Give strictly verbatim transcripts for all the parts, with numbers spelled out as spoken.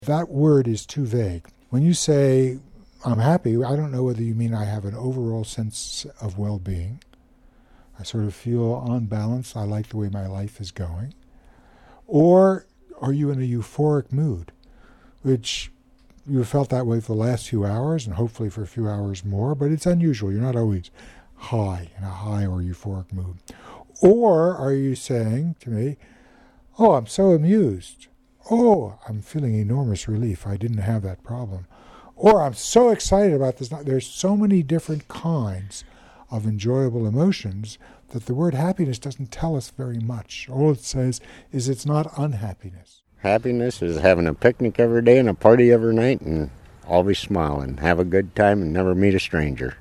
That word is too vague. When you say, I'm happy, I don't know whether you mean I have an overall sense of well-being. I sort of feel on balance, I like the way my life is going. Or are you in a euphoric mood, which you felt that way for the last few hours and hopefully for a few hours more, but it's unusual. You're not always high, in a high or euphoric mood. Or are you saying to me, oh, I'm so amused. Oh, I'm feeling enormous relief. I didn't have that problem. Or I'm so excited about this. There's so many different kinds of enjoyable emotions that the word happiness doesn't tell us very much. All it says is it's not unhappiness. Happiness is having a picnic every day and a party every night and always smiling, have a good time and never meet a stranger.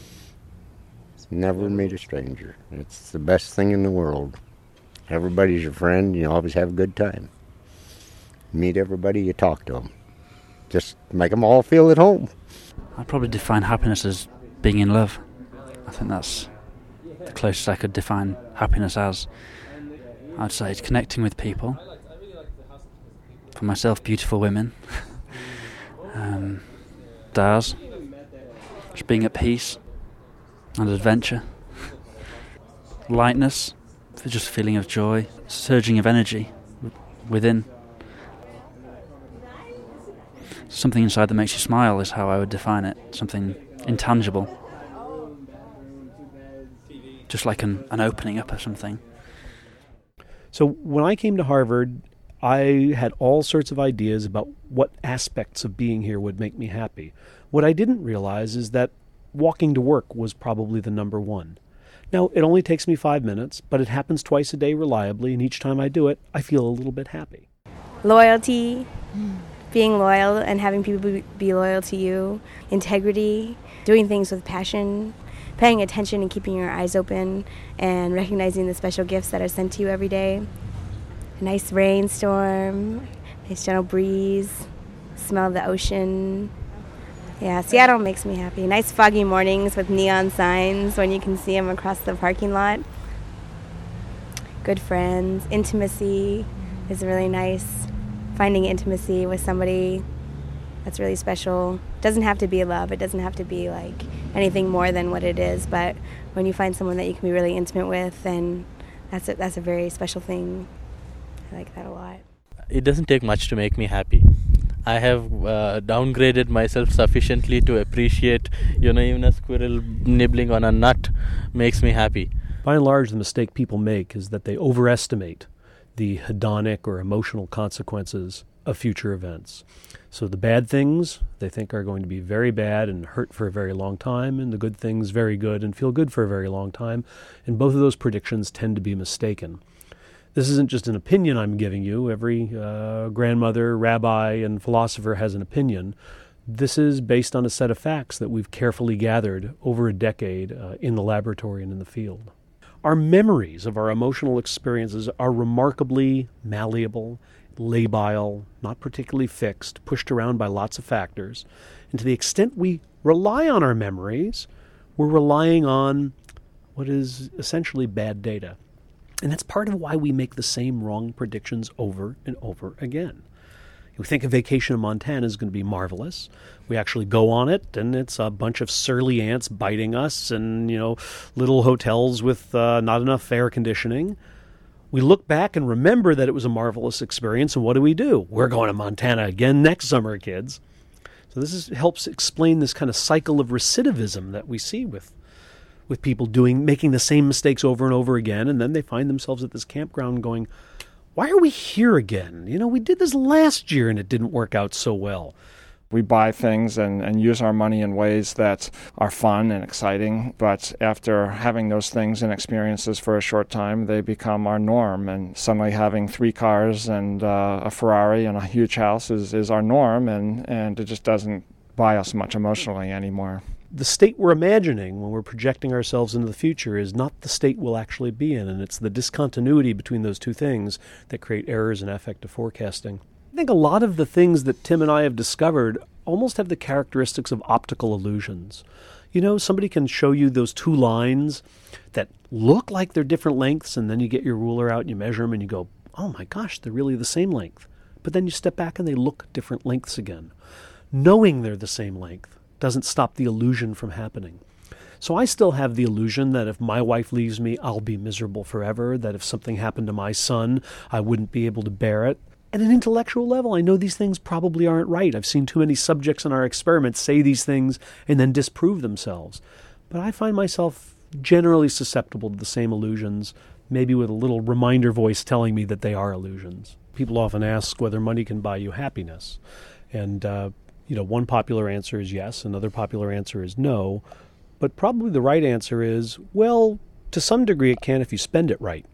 Never meet a stranger. It's the best thing in the world. Everybody's your friend. You always have a good time. Meet everybody, you talk to them. Just make them all feel at home. I'd probably define happiness as being in love. I think that's the closest I could define happiness as. I'd say it's connecting with people. For myself, beautiful women. um, stars. Just being at peace. And adventure. Lightness. Just a feeling of joy. Surging of energy within. Something inside that makes you smile is how I would define it. Something intangible. Just like an, an opening up of something. So when I came to Harvard, I had all sorts of ideas about what aspects of being here would make me happy. What I didn't realize is that walking to work was probably the number one. Now, it only takes me five minutes, but it happens twice a day reliably, and each time I do it, I feel a little bit happy. Loyalty. Being loyal and having people be loyal to you, integrity, doing things with passion, paying attention and keeping your eyes open, and recognizing the special gifts that are sent to you every day. A nice rainstorm, nice gentle breeze, smell of the ocean. Yeah, Seattle makes me happy. Nice foggy mornings with neon signs when you can see them across the parking lot. Good friends, intimacy is really nice. Finding intimacy with somebody that's really special. Doesn't have to be love. It doesn't have to be like anything more than what it is. But when you find someone that you can be really intimate with, then that's a, that's a very special thing. I like that a lot. It doesn't take much to make me happy. I have uh, downgraded myself sufficiently to appreciate, you know, even a squirrel nibbling on a nut makes me happy. By and large, the mistake people make is that they overestimate the hedonic or emotional consequences of future events. So the bad things they think are going to be very bad and hurt for a very long time, and the good things very good and feel good for a very long time. And both of those predictions tend to be mistaken. This isn't just an opinion I'm giving you. Every uh, grandmother, rabbi, and philosopher has an opinion. This is based on a set of facts that we've carefully gathered over a decade uh, in the laboratory and in the field. Our memories of our emotional experiences are remarkably malleable, labile, not particularly fixed, pushed around by lots of factors. And to the extent we rely on our memories, we're relying on what is essentially bad data. And that's part of why we make the same wrong predictions over and over again. We think a vacation in Montana is going to be marvelous. We actually go on it, and it's a bunch of surly ants biting us and, you know, little hotels with uh, not enough air conditioning. We look back and remember that it was a marvelous experience, and what do we do? We're going to Montana again next summer, kids. So this is, helps explain this kind of cycle of recidivism that we see with with people doing, making the same mistakes over and over again, and then they find themselves at this campground going, why are we here again? You know, we did this last year and it didn't work out so well. We buy things and, and use our money in ways that are fun and exciting, but after having those things and experiences for a short time, they become our norm, and suddenly having three cars and uh, a Ferrari and a huge house is, is our norm, and, and it just doesn't buy us much emotionally anymore. The state we're imagining when we're projecting ourselves into the future is not the state we'll actually be in, and it's the discontinuity between those two things that create errors in affective forecasting. I think a lot of the things that Tim and I have discovered almost have the characteristics of optical illusions. You know, somebody can show you those two lines that look like they're different lengths, and then you get your ruler out and you measure them and you go, oh my gosh, they're really the same length. but then you step back and they look different lengths again. Knowing they're the same length doesn't stop the illusion from happening. So I still have the illusion that if my wife leaves me, I'll be miserable forever, that if something happened to my son, I wouldn't be able to bear it. At an intellectual level, I know these things probably aren't right. I've seen too many subjects in our experiments say these things and then disprove themselves. But I find myself generally susceptible to the same illusions, maybe with a little reminder voice telling me that they are illusions. People often ask whether money can buy you happiness. And, uh, you know, one popular answer is yes, another popular answer is no. But probably the right answer is, well, to some degree it can if you spend it right.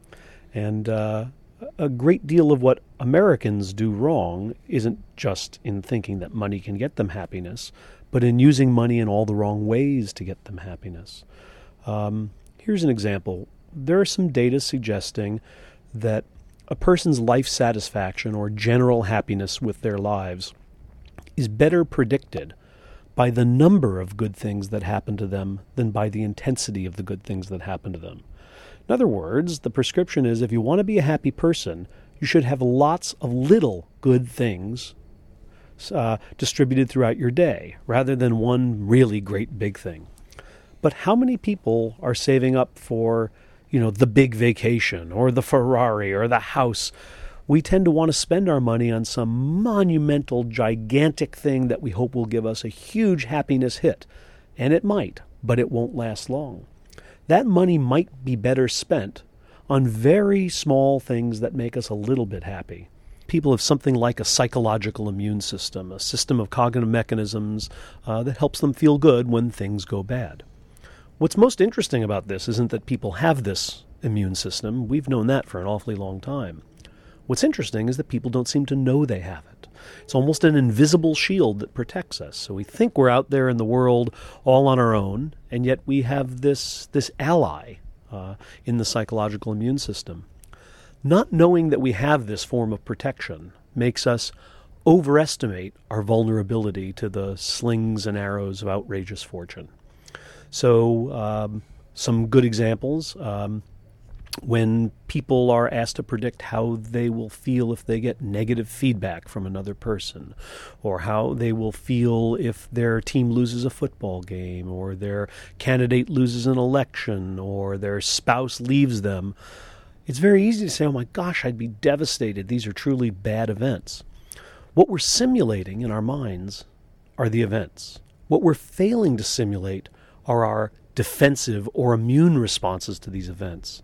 And uh, a great deal of what Americans do wrong isn't just in thinking that money can get them happiness, but in using money in all the wrong ways to get them happiness. Um, here's an example. There are some data suggesting that a person's life satisfaction or general happiness with their lives is better predicted by the number of good things that happen to them than by the intensity of the good things that happen to them. In other words, the prescription is if you want to be a happy person, you should have lots of little good things uh, distributed throughout your day, rather than one really great big thing. But how many people are saving up for, you know, the big vacation or the Ferrari or the house? We tend to want to spend our money on some monumental, gigantic thing that we hope will give us a huge happiness hit. And it might, but it won't last long. That money might be better spent on very small things that make us a little bit happy. People have something like a psychological immune system, a system of cognitive mechanisms uh, that helps them feel good when things go bad. What's most interesting about this isn't that people have this immune system. We've known that for an awfully long time. What's interesting is that people don't seem to know they have it. It's almost an invisible shield that protects us. So we think we're out there in the world all on our own, and yet we have this, this ally uh, in the psychological immune system. Not knowing that we have this form of protection makes us overestimate our vulnerability to the slings and arrows of outrageous fortune. So um, some good examples. Um, When people are asked to predict how they will feel if they get negative feedback from another person, or how they will feel if their team loses a football game, or their candidate loses an election, or their spouse leaves them, it's very easy to say, oh my gosh, I'd be devastated. These are truly bad events. What we're simulating in our minds are the events. What we're failing to simulate are our defensive or immune responses to these events.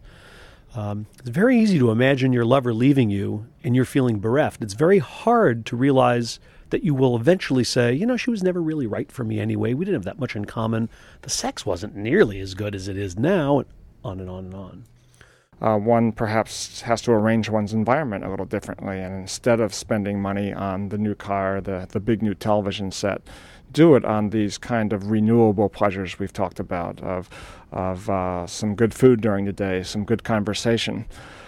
Um, it's very easy to imagine your lover leaving you and you're feeling bereft. It's very hard to realize that you will eventually say, you know, she was never really right for me anyway. We didn't have that much in common. The sex wasn't nearly as good as it is now, and on and on and on. Uh, one perhaps has to arrange one's environment a little differently, and instead of spending money on the new car, the, the big new television set, do it on these kind of renewable pleasures we've talked about, of of uh, some good food during the day, some good conversation.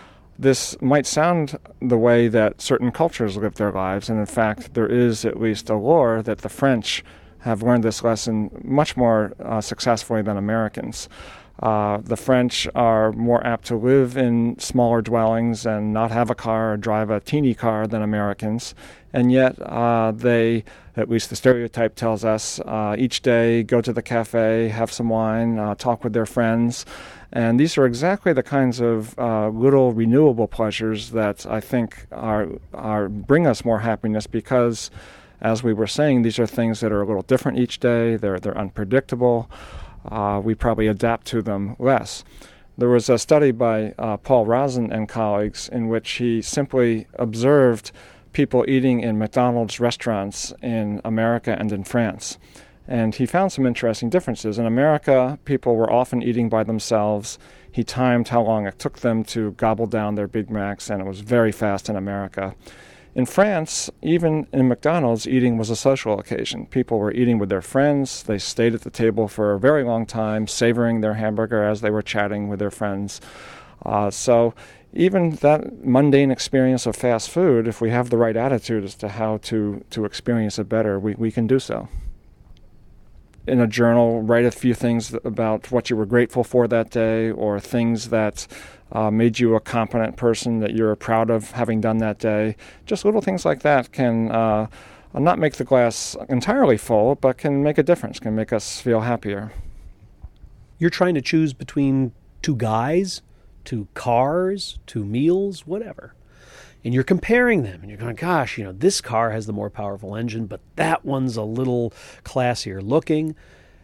This might sound the way that certain cultures live their lives, and in fact there is at least a lore that the French have learned this lesson much more uh, successfully than Americans. Uh, the French are more apt to live in smaller dwellings and not have a car or drive a teeny car than Americans. And yet uh, they, at least the stereotype tells us, uh, each day go to the cafe, have some wine, uh, talk with their friends. And these are exactly the kinds of uh, little renewable pleasures that I think are, are bring us more happiness because, as we were saying, these are things that are a little different each day. They're, they're unpredictable. Uh, we probably adapt to them less. There was a study by uh, Paul Rozin and colleagues in which he simply observed people eating in McDonald's restaurants in America and in France. And he found some interesting differences. In America, people were often eating by themselves. He timed how long it took them to gobble down their Big Macs, and it was very fast in America. In France, even in McDonald's, eating was a social occasion. People were eating with their friends. They stayed at the table for a very long time, savoring their hamburger as they were chatting with their friends. Uh, so even that mundane experience of fast food, if we have the right attitude as to how to, to experience it better, we, we can do so. in a journal, write a few things about what you were grateful for that day, or things that uh, made you a competent person that you're proud of having done that day. Just little things like that can uh, not make the glass entirely full, but can make a difference, can make us feel happier. You're trying to choose between two guys, two cars, two meals, whatever. And you're comparing them, and you're going, gosh, you know, this car has the more powerful engine, but that one's a little classier looking.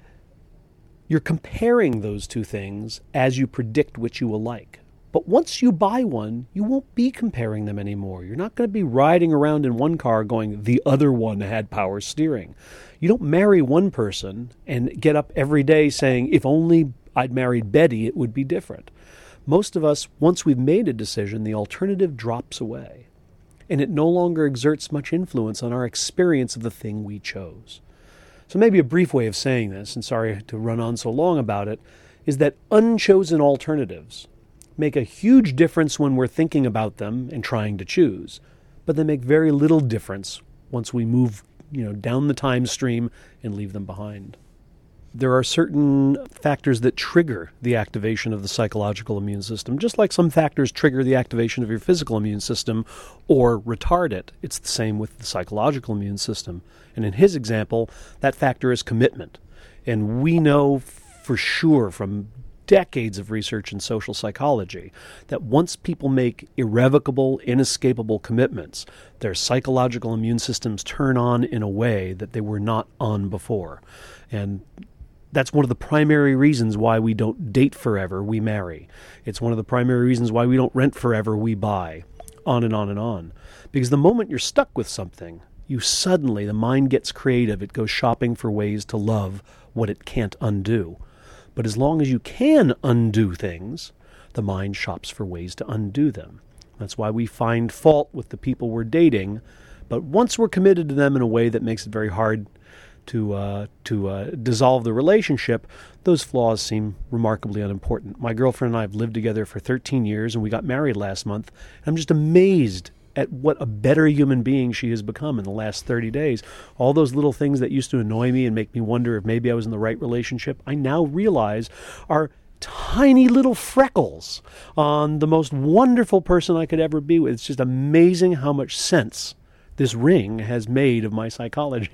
You're comparing those two things as you predict which you will like. But once you buy one, you won't be comparing them anymore. You're not going to be riding around in one car going, the other one had power steering. You don't marry one person and get up every day saying, if only I'd married Betty, it would be different. Most of us, once we've made a decision, the alternative drops away, and it no longer exerts much influence on our experience of the thing we chose. So maybe a brief way of saying this, and sorry to run on so long about it, is that unchosen alternatives make a huge difference when we're thinking about them and trying to choose, but they make very little difference once we move, you know, down the time stream and leave them behind. There are certain factors that trigger the activation of the psychological immune system, just like some factors trigger the activation of your physical immune system or retard it. It's the same with the psychological immune system. And in his example, that factor is commitment. And we know for sure from decades of research in social psychology that once people make irrevocable, inescapable commitments, their psychological immune systems turn on in a way that they were not on before. And that's one of the primary reasons why we don't date forever, we marry. It's one of the primary reasons why we don't rent forever, we buy. On and on and on. Because the moment you're stuck with something, you suddenly, the mind gets creative. It goes shopping for ways to love what it can't undo. But as long as you can undo things, the mind shops for ways to undo them. That's why we find fault with the people we're dating. But once we're committed to them in a way that makes it very hard to uh, to uh, dissolve the relationship, those flaws seem remarkably unimportant. My girlfriend and I have lived together for thirteen years, and we got married last month. I'm just amazed at what a better human being she has become in the last thirty days. All those little things that used to annoy me and make me wonder if maybe I was in the right relationship, I now realize are tiny little freckles on the most wonderful person I could ever be with. It's just amazing how much sense this ring has made of my psychology.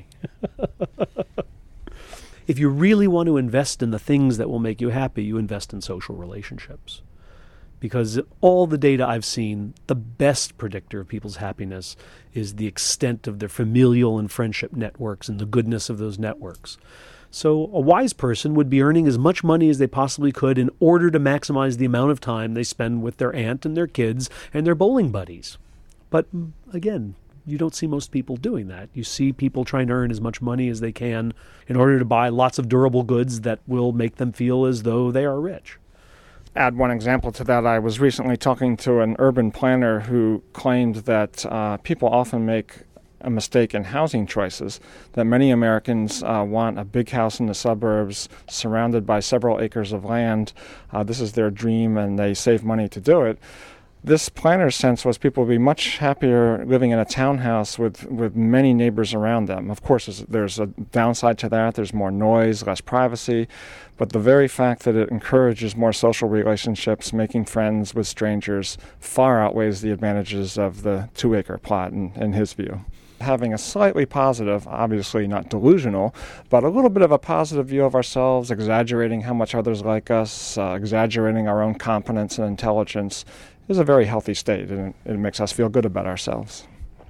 If you really want to invest in the things that will make you happy, you invest in social relationships. Because all the data I've seen, the best predictor of people's happiness is the extent of their familial and friendship networks and the goodness of those networks. So a wise person would be earning as much money as they possibly could in order to maximize the amount of time they spend with their aunt and their kids and their bowling buddies. But again, you don't see most people doing that. You see people trying to earn as much money as they can in order to buy lots of durable goods that will make them feel as though they are rich. Add one example to that. I was recently talking to an urban planner who claimed that uh, people often make a mistake in housing choices, that many Americans uh, want a big house in the suburbs surrounded by several acres of land. Uh, this is their dream, and they save money to do it. This planner's sense was people would be much happier living in a townhouse with, with many neighbors around them. Of course, there's, there's a downside to that. There's more noise, less privacy. But the very fact that it encourages more social relationships, making friends with strangers, far outweighs the advantages of the two-acre plot, in, in his view. Having a slightly positive, obviously not delusional, but a little bit of a positive view of ourselves, exaggerating how much others like us, uh, exaggerating our own competence and intelligence, is a very healthy state, and it, it makes us feel good about ourselves.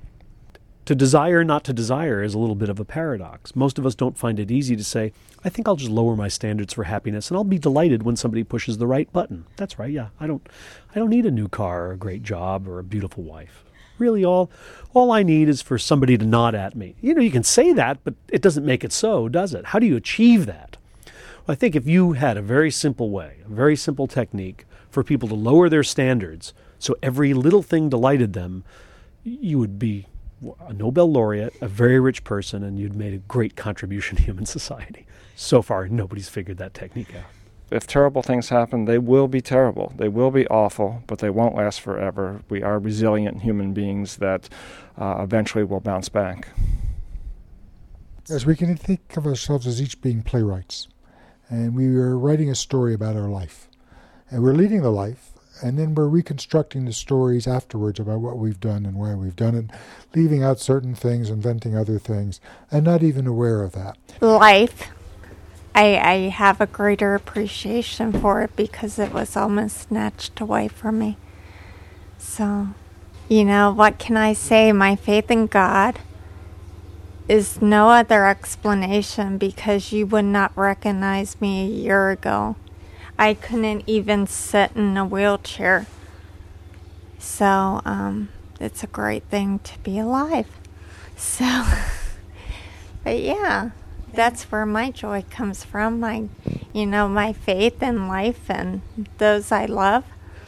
To desire not to desire is a little bit of a paradox. Most of us don't find it easy to say, I think I'll just lower my standards for happiness, and I'll be delighted when somebody pushes the right button. That's right, yeah. I don't I don't need a new car or a great job or a beautiful wife. Really, all all I need is for somebody to nod at me. You know, you can say that, but it doesn't make it so, does it? How do you achieve that? Well, I think if you had a very simple way, a very simple technique for people to lower their standards so every little thing delighted them, you would be a Nobel laureate, a very rich person, and you'd made a great contribution to human society. So far, nobody's figured that technique out. If terrible things happen, they will be terrible. They will be awful, but they won't last forever. We are resilient human beings that uh, eventually will bounce back. Yes, we can think of ourselves as each being playwrights. And we are writing a story about our life. And we're leading the life, and then we're reconstructing the stories afterwards about what we've done and why we've done it, leaving out certain things, inventing other things, and not even aware of that. Life. I, I have a greater appreciation for it because it was almost snatched away from me. So, you know, what can I say? My faith in God is no other explanation because you would not recognize me a year ago. I couldn't even sit in a wheelchair. So, um, it's a great thing to be alive. So, but yeah, that's where my joy comes from. My, you know, my faith in life and those I love.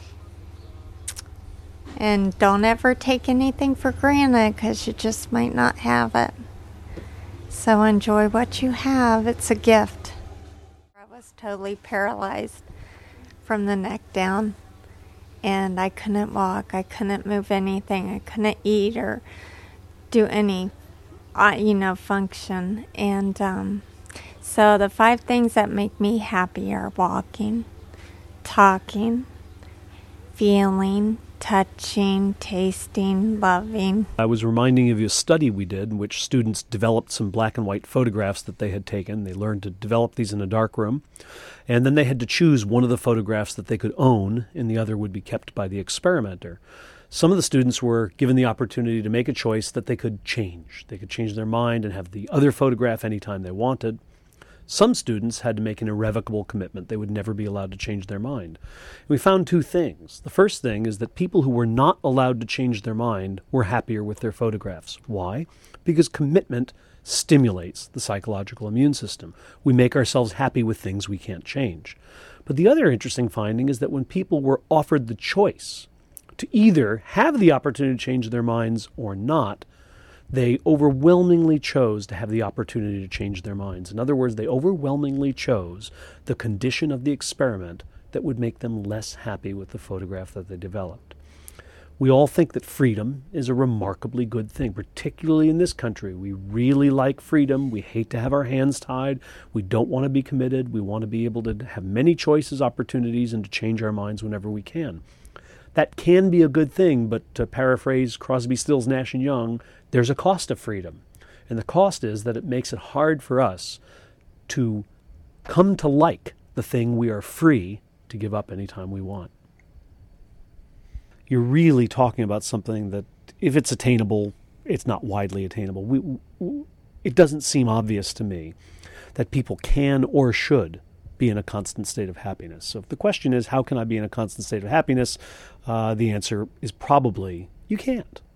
And don't ever take anything for granted because you just might not have it. So enjoy what you have. It's a gift. I was totally paralyzed from the neck down, and I couldn't walk. I couldn't move anything. I couldn't eat or do any, uh, you know, function. And um, so the five things that make me happy are walking, talking, feeling, touching, tasting, loving. I was reminding you of a study we did in which students developed some black and white photographs that they had taken. They learned to develop these in a dark room, and then they had to choose one of the photographs that they could own, and the other would be kept by the experimenter. Some of the students were given the opportunity to make a choice that they could change. They could change their mind and have the other photograph anytime they wanted. Some students had to make an irrevocable commitment. They would never be allowed to change their mind. We found two things. The first thing is that people who were not allowed to change their mind were happier with their photographs. Why? Because commitment stimulates the psychological immune system. We make ourselves happy with things we can't change. But the other interesting finding is that when people were offered the choice to either have the opportunity to change their minds or not, they overwhelmingly chose to have the opportunity to change their minds. In other words, they overwhelmingly chose the condition of the experiment that would make them less happy with the photograph that they developed. We all think that freedom is a remarkably good thing, particularly in this country. We really like freedom. We hate to have our hands tied. We don't want to be committed. We want to be able to have many choices, opportunities, and to change our minds whenever we can. That can be a good thing, but to paraphrase Crosby, Stills, Nash and Young, there's a cost of freedom. And the cost is that it makes it hard for us to come to like the thing we are free to give up anytime we want. You're really talking about something that, if it's attainable, it's not widely attainable. We, it doesn't seem obvious to me that people can or should be in a constant state of happiness. So if the question is, how can I be in a constant state of happiness? Uh, the answer is probably, you can't.